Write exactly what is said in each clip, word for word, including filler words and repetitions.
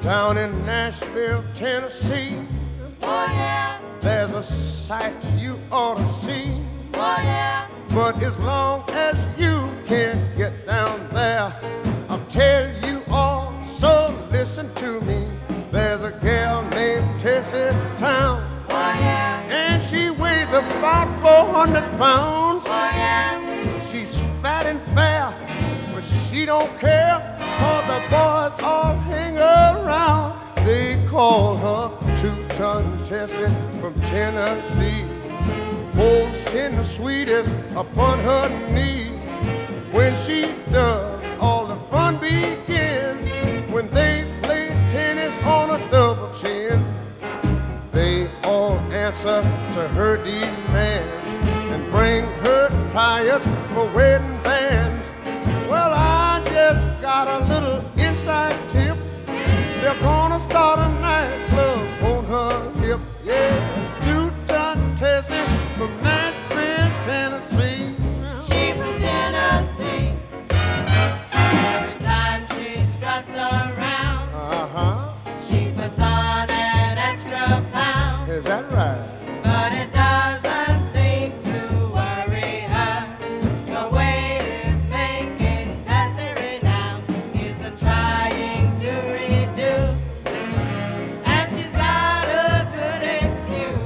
Down in Nashville, Tennessee, Oh yeah, there's a sight you ought to see. oh yeah, But as long as you can get down there, I'll tell you all, so listen to me. There's a gal named Tessie Town, oh yeah, and she weighs about four hundred pounds. oh yeah. She's fat and fair, but she don't care, cause the boys all hang around. They call her Two-Ton Tessie from Tennessee. Holds ten the sweetest upon her knee. When she does, all the fun begins. When they play tennis on a double chin, they all answer to her demands and bring her tires for wedding bands. Well, I just got a little inside tip. They're gonna start a nightclub on her hip. Yeah, Two-Ton Tessie from Nashville, Tennessee. She from Tennessee. Every time she struts around, Uh-huh. she puts on an extra pound. Is that right? But it doesn't seem to worry her. The weight is making Tessie renowned. Isn't trying to reduce, and she's got a good excuse.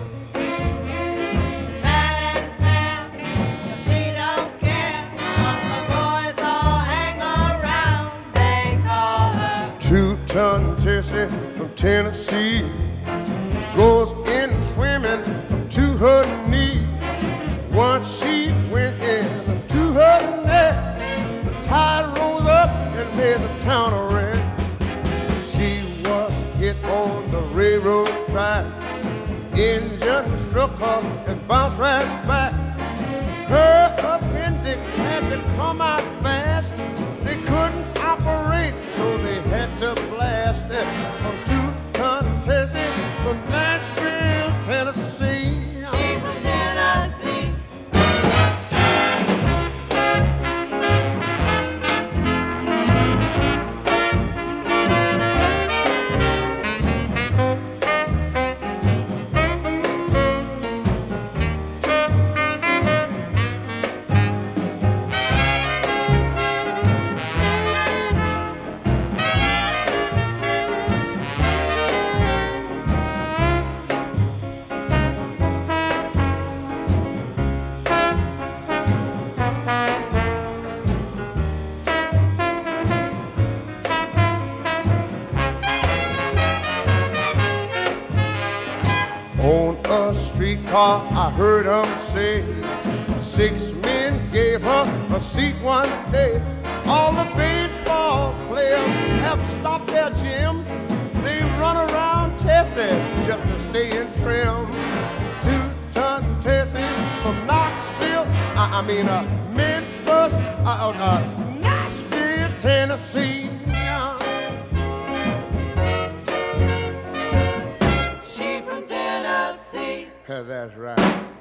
Mad and fair, she don't care. Once the boys all hang around, they call her. Two-Ton Tessie from Tennessee goes in swimming to her knee. Once she went in to her neck, the tide rose up and made the town a wreck. She was hit on the railroad track. Engine struck her and bounced right back. Her appendix had to come out fast. They couldn't operate, so they had to blast it. From Two-Ton Tessie from Nashville, Tennessee. She from Tennessee. On a streetcar, I heard 'em say, six men gave her a seat one day. All the baseball players have stopped their gym. They run around Tessie just to stay in trim. Two-Ton Tessie from Knoxville, I, I mean uh, Memphis, uh, uh, Nashville, Tennessee. She from Tennessee. That's right.